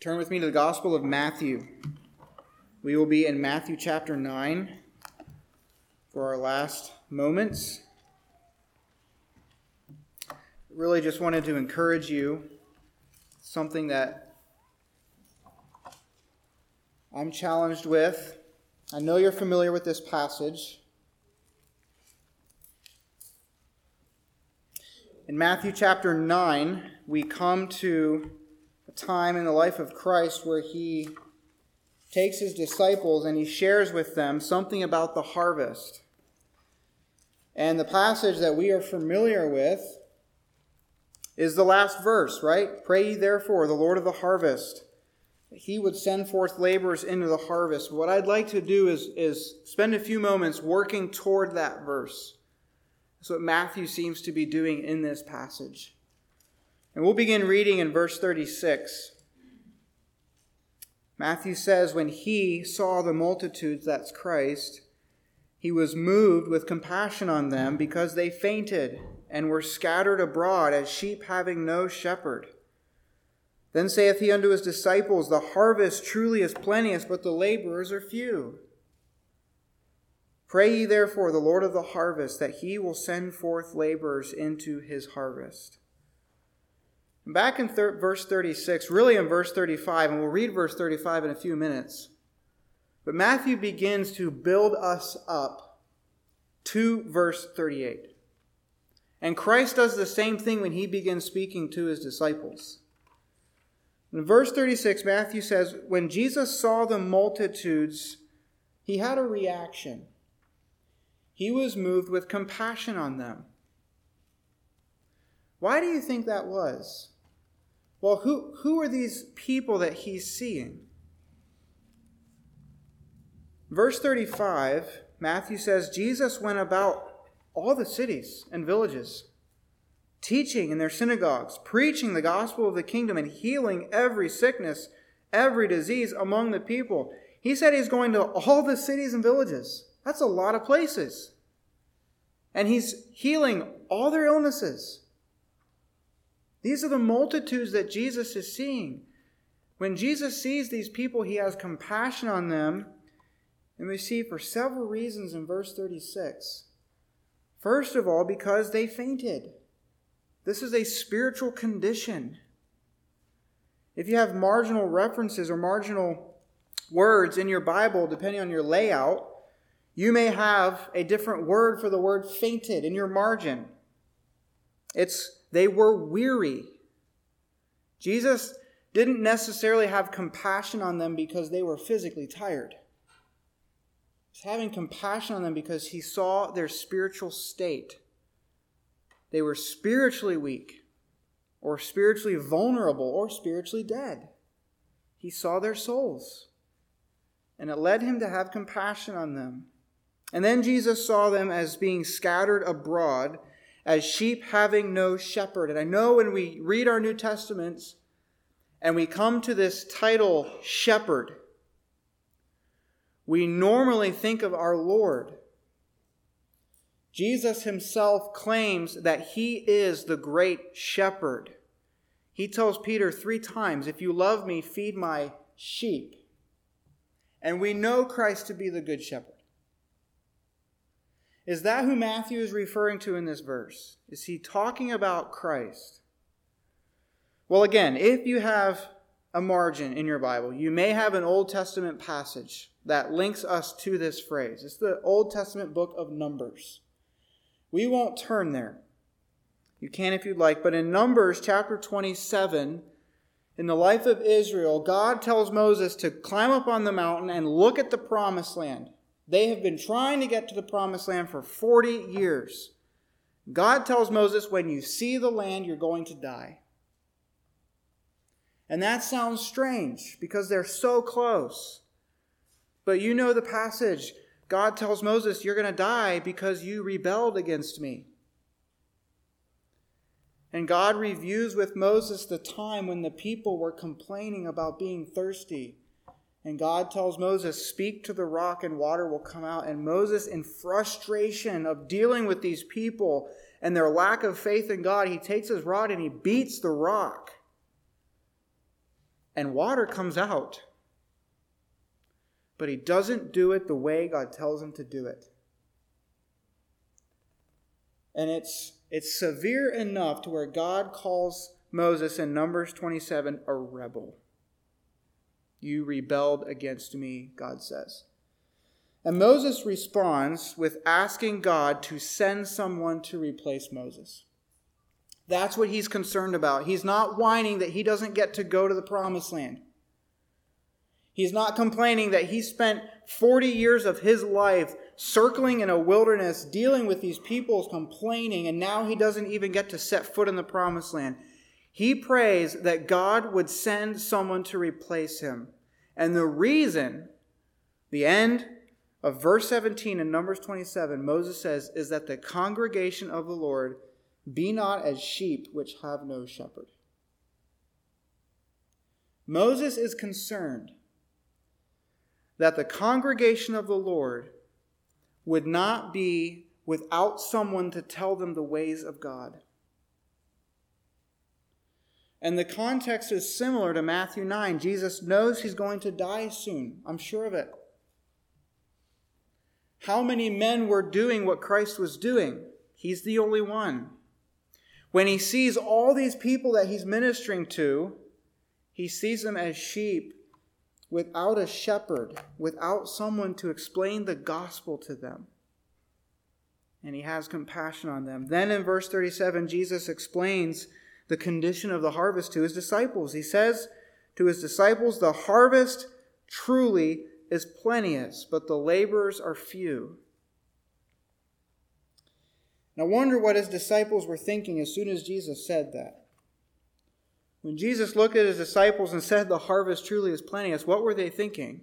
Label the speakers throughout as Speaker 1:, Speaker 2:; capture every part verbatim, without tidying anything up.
Speaker 1: Turn with me to the Gospel of Matthew. We will be in Matthew chapter nine for our last moments. Really just wanted to encourage you, something that I'm challenged with. I know you're familiar with this passage. In Matthew chapter nine, we come to a time in the life of Christ where he takes his disciples and he shares with them something about the harvest. And the passage that we are familiar with is the last verse, right? Pray ye therefore the Lord of the harvest, that he would send forth laborers into the harvest. What I'd like to do is, is spend a few moments working toward that verse. That's what Matthew seems to be doing in this passage. And we'll begin reading in verse thirty-six. Matthew says, when he saw the multitudes, that's Christ, he was moved with compassion on them because they fainted and were scattered abroad as sheep having no shepherd. Then saith he unto his disciples, the harvest truly is plenteous, but the laborers are few. Pray ye therefore the Lord of the harvest, that he will send forth laborers into his harvest. Back in thir- verse thirty-six, really in verse thirty-five, and we'll read verse thirty-five in a few minutes, but Matthew begins to build us up to verse thirty-eight. And Christ does the same thing when he begins speaking to his disciples. In verse thirty-six, Matthew says, when Jesus saw the multitudes, he had a reaction. He was moved with compassion on them. Why do you think that was? Well, who, who are these people that he's seeing? Verse thirty-five, Matthew says, Jesus went about all the cities and villages, teaching in their synagogues, preaching the gospel of the kingdom, and healing every sickness, every disease among the people. He said he's going to all the cities and villages. That's a lot of places. And he's healing all their illnesses. These are the multitudes that Jesus is seeing. When Jesus sees these people, he has compassion on them. And we see for several reasons in verse thirty-six. First of all, because they fainted. This is a spiritual condition. If you have marginal references or marginal words in your Bible, depending on your layout, you may have a different word for the word fainted in your margin. It's they were weary. Jesus didn't necessarily have compassion on them because they were physically tired. He's having compassion on them because he saw their spiritual state. They were spiritually weak, or spiritually vulnerable, or spiritually dead. He saw their souls, and it led him to have compassion on them. And then Jesus saw them as being scattered abroad, as sheep having no shepherd. And I know when we read our New Testaments and we come to this title, shepherd, we normally think of our Lord. Jesus himself claims that he is the great shepherd. He tells Peter three times, if you love me, feed my sheep. And we know Christ to be the good shepherd. Is that who Matthew is referring to in this verse? Is he talking about Christ? Well, again, if you have a margin in your Bible, you may have an Old Testament passage that links us to this phrase. It's the Old Testament book of Numbers. We won't turn there. You can if you'd like, but in Numbers chapter twenty-seven, in the life of Israel, God tells Moses to climb up on the mountain and look at the promised land. They have been trying to get to the promised land for forty years. God tells Moses, when you see the land, you're going to die. And that sounds strange because they're so close. But you know the passage. God tells Moses, you're going to die because you rebelled against me. And God reviews with Moses the time when the people were complaining about being thirsty. And God tells Moses, speak to the rock and water will come out. And Moses, in frustration of dealing with these people and their lack of faith in God, he takes his rod and he beats the rock. and water comes out. But he doesn't do it the way God tells him to do it. And it's it's severe enough to where God calls Moses in Numbers twenty-seven a rebel. You rebelled against me, God says. And Moses responds with asking God to send someone to replace Moses. That's what he's concerned about. He's not whining that he doesn't get to go to the promised land. He's not complaining that he spent forty years of his life circling in a wilderness, dealing with these people complaining, and now he doesn't even get to set foot in the promised land. He prays that God would send someone to replace him. And the reason, the end of verse seventeen in Numbers twenty-seven, Moses says, is that the congregation of the Lord be not as sheep which have no shepherd. Moses is concerned that the congregation of the Lord would not be without someone to tell them the ways of God. And the context is similar to Matthew nine. Jesus knows he's going to die soon. I'm sure of it. How many men were doing what Christ was doing? He's the only one. When he sees all these people that he's ministering to, he sees them as sheep without a shepherd, without someone to explain the gospel to them. And he has compassion on them. Then in verse thirty-seven, Jesus explains the condition of the harvest to his disciples. He says to his disciples, the harvest truly is plenteous, but the laborers are few. Now, I wonder what his disciples were thinking as soon as Jesus said that. When Jesus looked at his disciples and said the harvest truly is plenteous, what were they thinking?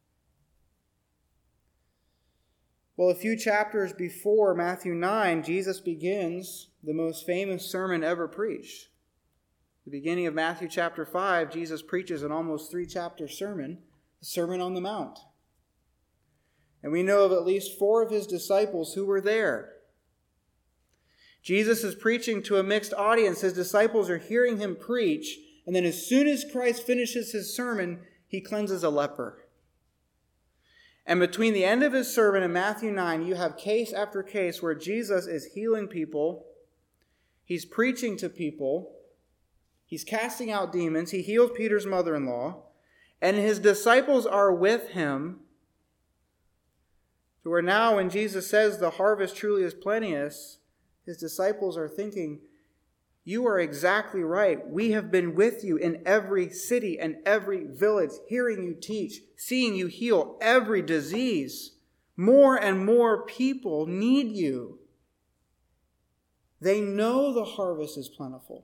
Speaker 1: Well, a few chapters before Matthew nine, Jesus begins the most famous sermon ever preached. The beginning of Matthew chapter five, Jesus preaches an almost three-chapter sermon, the Sermon on the Mount. And we know of at least four of his disciples who were there. Jesus is preaching to a mixed audience. His disciples are hearing him preach, and then as soon as Christ finishes his sermon, he cleanses a leper. And between the end of his sermon in Matthew nine, you have case after case where Jesus is healing people, he's preaching to people, he's casting out demons, he heals Peter's mother-in-law, and his disciples are with him. So where now when Jesus says the harvest truly is plenteous, his disciples are thinking, you are exactly right. We have been with you in every city and every village, hearing you teach, seeing you heal every disease. More and more people need you. They know the harvest is plentiful.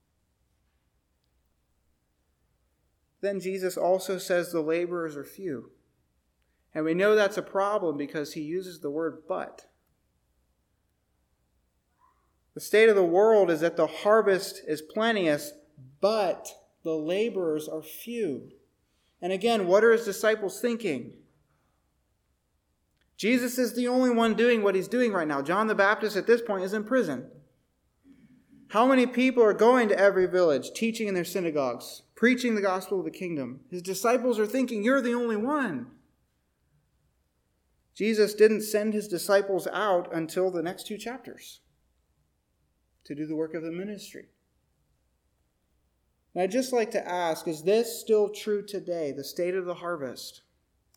Speaker 1: Then Jesus also says the laborers are few. And we know that's a problem because he uses the word but. The state of the world is that the harvest is plenteous, but the laborers are few. And again, what are his disciples thinking? Jesus is the only one doing what he's doing right now. John the Baptist at this point is in prison. How many people are going to every village, teaching in their synagogues, preaching the gospel of the kingdom? His disciples are thinking, you're the only one. Jesus didn't send his disciples out until the next two chapters to do the work of the ministry. And I'd just like to ask, is this still true today, the state of the harvest?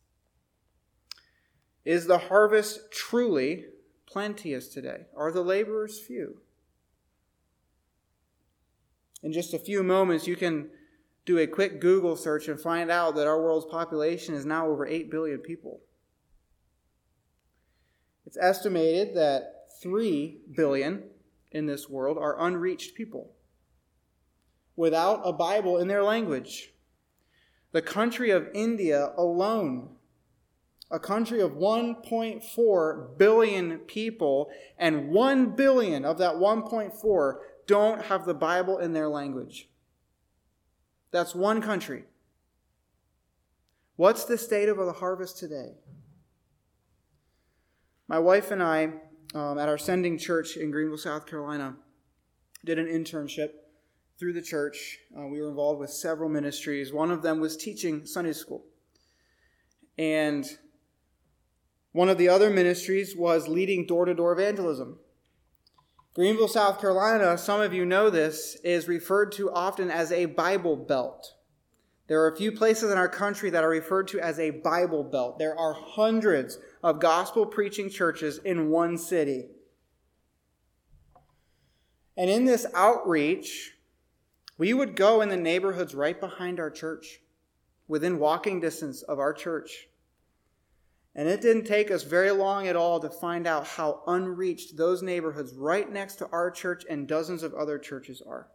Speaker 1: Is the harvest truly plenteous today? Are the laborers few? In just a few moments, you can do a quick Google search and find out that our world's population is now over eight billion people. It's estimated that three billion in this world are unreached people without a Bible in their language. The country of India alone, a country of one point four billion people, and one billion of that one point four don't have the Bible in their language. That's one country. What's the state of the harvest today? My wife and I, um, at our sending church in Greenville, South Carolina, did an internship through the church, uh, we were involved with several ministries. One of them was teaching Sunday school. And one of the other ministries was leading door-to-door evangelism. Greenville, South Carolina, some of you know this, is referred to often as a Bible Belt. There are a few places in our country that are referred to as a Bible Belt. There are hundreds of gospel-preaching churches in one city. And in this outreach, we would go in the neighborhoods right behind our church, within walking distance of our church. And it didn't take us very long at all to find out how unreached those neighborhoods right next to our church and dozens of other churches are.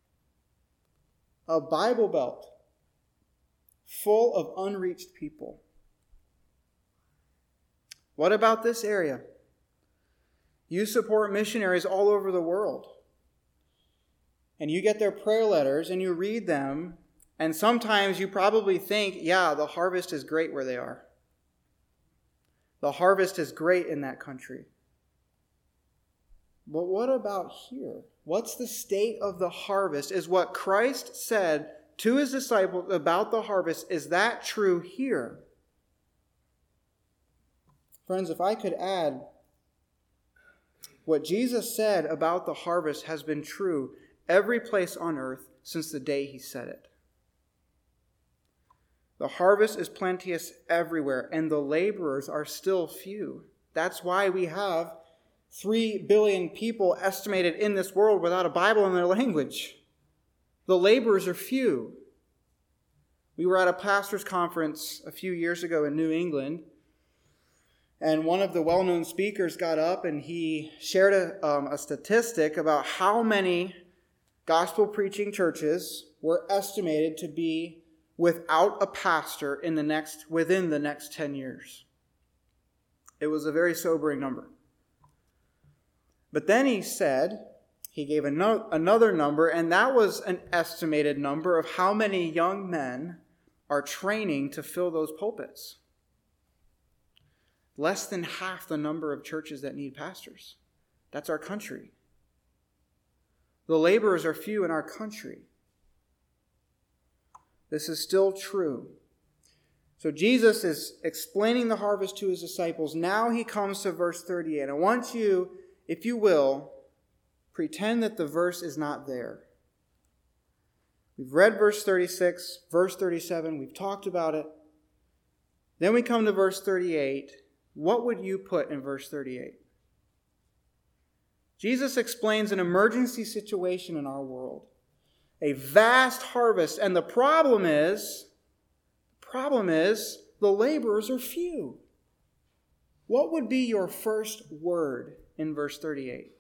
Speaker 1: A Bible Belt full of unreached people. What about this area? You support missionaries all over the world. And you get their prayer letters and you read them, and sometimes you probably think, yeah, the harvest is great where they are. The harvest is great in that country. But what about here? What's the state of the harvest? Is what Christ said to his disciples about the harvest, is that true here? Friends, if I could add, what Jesus said about the harvest has been true every place on earth since the day he said it. The harvest is plenteous everywhere, and the laborers are still few. That's why we have three billion people estimated in this world without a Bible in their language. The laborers are few. We were at a pastor's conference a few years ago in New England, and one of the well-known speakers got up and he shared a, um, a statistic about how many gospel-preaching churches were estimated to be without a pastor in the next within the next ten years. It was a very sobering number. But then he said, he gave another, another number, and that was an estimated number of how many young men are training to fill those pulpits. Less than half the number of churches that need pastors. That's our country. The laborers are few in our country. This is still true. So Jesus is explaining the harvest to his disciples. Now he comes to verse thirty-eight. I want you, if you will, pretend that the verse is not there. We've read verse thirty-six, verse thirty-seven. We've talked about it. Then we come to verse thirty-eight. What would you put in verse thirty-eight? Jesus explains an emergency situation in our world. A vast harvest. And the problem is, the problem is, the laborers are few. What would be your first word in verse thirty-eight?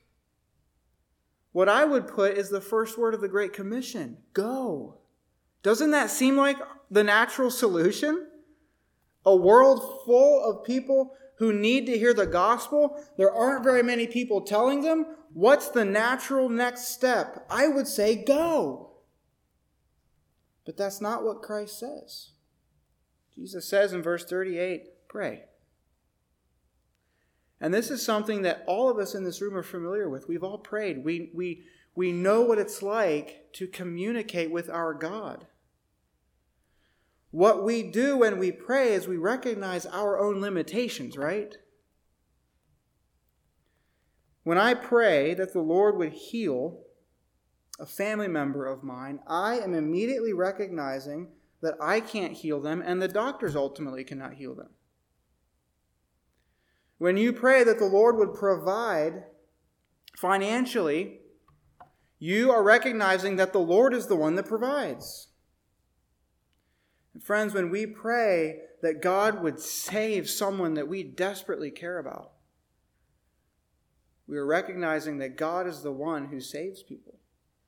Speaker 1: What I would put is the first word of the Great Commission. Go. Doesn't that seem like the natural solution? A world full of people who need to hear the gospel. There aren't very many people telling them. What's the natural next step? I would say go. But that's not what Christ says. Jesus says in verse thirty-eight, pray. And this is something that all of us in this room are familiar with. We've all prayed. We, we, we know what it's like to communicate with our God. What we do when we pray is we recognize our own limitations, right? When I pray that the Lord would heal a family member of mine, I am immediately recognizing that I can't heal them and the doctors ultimately cannot heal them. When you pray that the Lord would provide financially, you are recognizing that the Lord is the one that provides. And friends, when we pray that God would save someone that we desperately care about, we are recognizing that God is the one who saves people.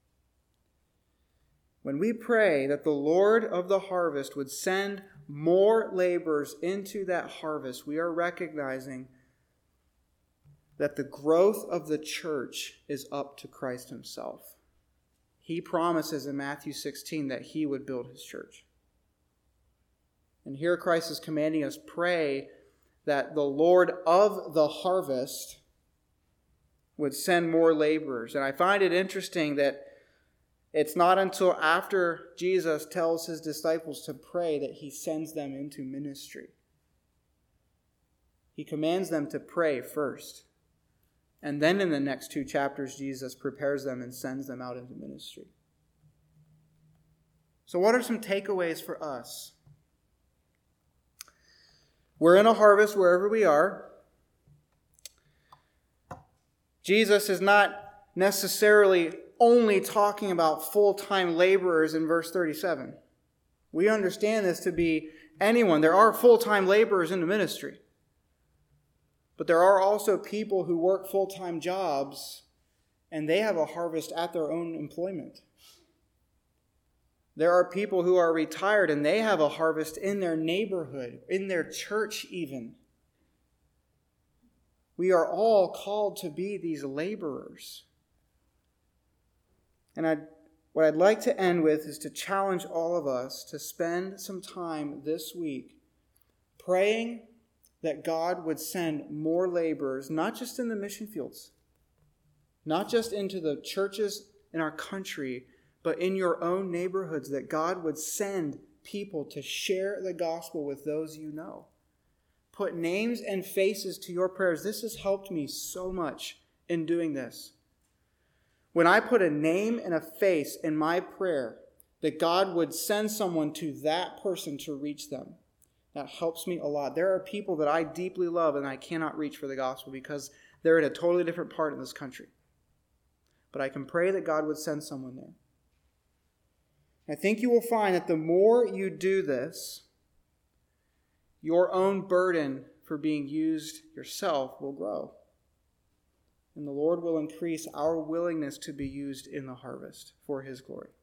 Speaker 1: When we pray that the Lord of the harvest would send more laborers into that harvest, we are recognizing that the growth of the church is up to Christ himself. He promises in Matthew sixteen that he would build his church. And here Christ is commanding us, pray that the Lord of the harvest would send more laborers. And I find it interesting that It's not until after Jesus tells his disciples to pray that he sends them into ministry. He commands them to pray first. And then in the next two chapters, Jesus prepares them and sends them out into ministry. So what are some takeaways for us? We're in a harvest wherever we are. Jesus is not necessarily only talking about full-time laborers in verse thirty-seven. We understand this to be anyone. There are full-time laborers in the ministry. But there are also people who work full-time jobs and they have a harvest at their own employment. There are people who are retired and they have a harvest in their neighborhood, in their church even. We are all called to be these laborers. And I'd, what I'd like to end with is to challenge all of us to spend some time this week praying that God would send more laborers, not just in the mission fields, not just into the churches in our country, but in your own neighborhoods, that God would send people to share the gospel with those you know. Put names and faces to your prayers. This has helped me so much in doing this. When I put a name and a face in my prayer, that God would send someone to that person to reach them. That helps me a lot. There are people that I deeply love and I cannot reach for the gospel because they're in a totally different part of this country. But I can pray that God would send someone there. I think you will find that the more you do this, your own burden for being used yourself will grow. And the Lord will increase our willingness to be used in the harvest for his glory.